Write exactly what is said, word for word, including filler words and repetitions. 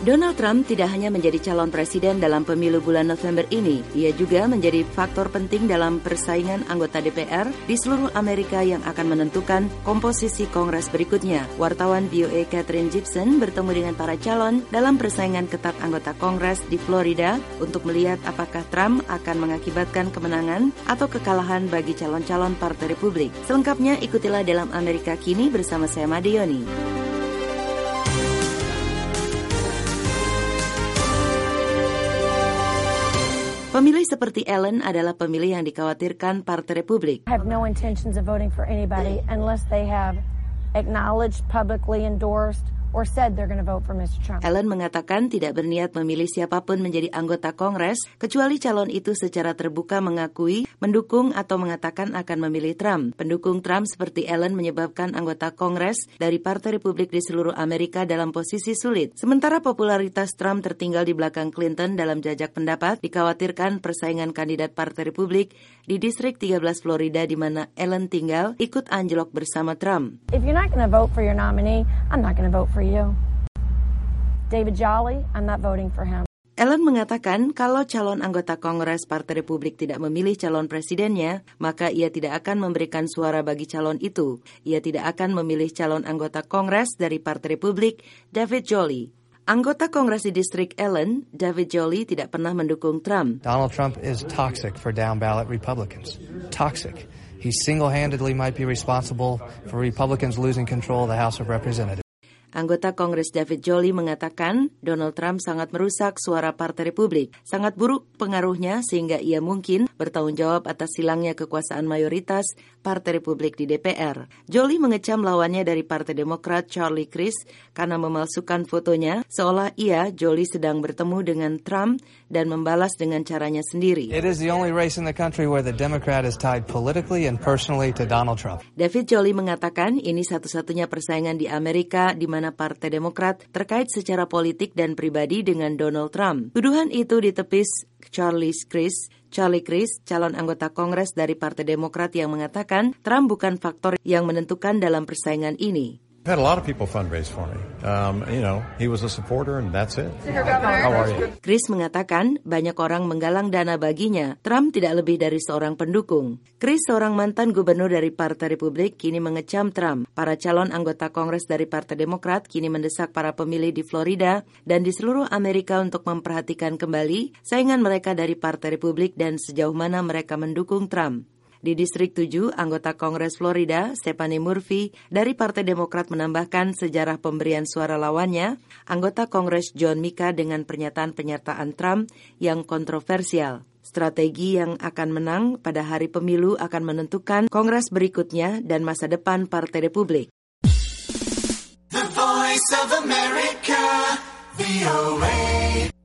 Donald Trump tidak hanya menjadi calon presiden dalam pemilu bulan November ini, ia juga menjadi faktor penting dalam persaingan anggota D P R di seluruh Amerika yang akan menentukan komposisi Kongres berikutnya. Wartawan V O A Katherine Gibson bertemu dengan para calon dalam persaingan ketat anggota Kongres di Florida untuk melihat apakah Trump akan mengakibatkan kemenangan atau kekalahan bagi calon-calon Partai Republik. Selengkapnya ikutilah dalam Amerika Kini bersama saya Made Yoni. Pemilih seperti Ellen adalah pemilih yang dikhawatirkan Partai Republik. I have no intentions of voting for anybody unless they have acknowledged, publicly endorsed, or said they're going to vote for Mister Trump. Ellen mengatakan tidak berniat memilih siapapun menjadi anggota Kongres, kecuali calon itu secara terbuka mengakui, mendukung atau mengatakan akan memilih Trump. Pendukung Trump seperti Ellen menyebabkan anggota Kongres dari Partai Republik di seluruh Amerika dalam posisi sulit. Sementara popularitas Trump tertinggal di belakang Clinton dalam jajak pendapat, dikhawatirkan persaingan kandidat Partai Republik di distrik tiga belas Florida di mana Ellen tinggal ikut anjlok bersama Trump. If you're not going to vote for your nominee, I'm not going to vote for you. David Jolly, I'm not voting for him. Ellen mengatakan kalau calon anggota Kongres Partai Republik tidak memilih calon presidennya, maka ia tidak akan memberikan suara bagi calon itu. Ia tidak akan memilih calon anggota Kongres dari Partai Republik, David Jolly. Anggota Kongres di distrik Ellen, David Jolly tidak pernah mendukung Trump. Donald Trump is toxic for down-ballot Republicans. Toxic. He single-handedly might be responsible for Republicans losing control of the House of Representatives. Anggota Kongres David Jolly mengatakan Donald Trump sangat merusak suara Partai Republik. Sangat buruk pengaruhnya sehingga ia mungkin bertanggung jawab atas hilangnya kekuasaan mayoritas Partai Republik di D P R. Jolly mengecam lawannya dari Partai Demokrat Charlie Crist karena memalsukan fotonya seolah ia, Jolly, sedang bertemu dengan Trump dan membalas dengan caranya sendiri. It is the only race in the country where the Democrat is tied politically and personally to Donald Trump. David Jolly mengatakan ini satu-satunya persaingan di Amerika di mana Partai Demokrat terkait secara politik dan pribadi dengan Donald Trump. Tuduhan itu ditepis Charlie Crist. Charlie Crist, calon anggota Kongres dari Partai Demokrat yang mengatakan Trump bukan faktor yang menentukan dalam persaingan ini. I've had a lot of people fundraise for me. Um, you know, he was a supporter and that's it. How are you? Chris mengatakan banyak orang menggalang dana baginya. Trump tidak lebih dari seorang pendukung. Chris, seorang mantan gubernur dari Partai Republik, kini mengecam Trump. Para calon anggota Kongres dari Partai Demokrat kini mendesak para pemilih di Florida dan di seluruh Amerika untuk memperhatikan kembali saingan mereka dari Partai Republik dan sejauh mana mereka mendukung Trump. Di distrik tujuh, anggota Kongres Florida, Stephanie Murphy, dari Partai Demokrat menambahkan sejarah pemberian suara lawannya, anggota Kongres John Mika dengan pernyataan-pernyataan Trump yang kontroversial. Strategi yang akan menang pada hari pemilu akan menentukan Kongres berikutnya dan masa depan Partai Republik. The Voice of America, V O A.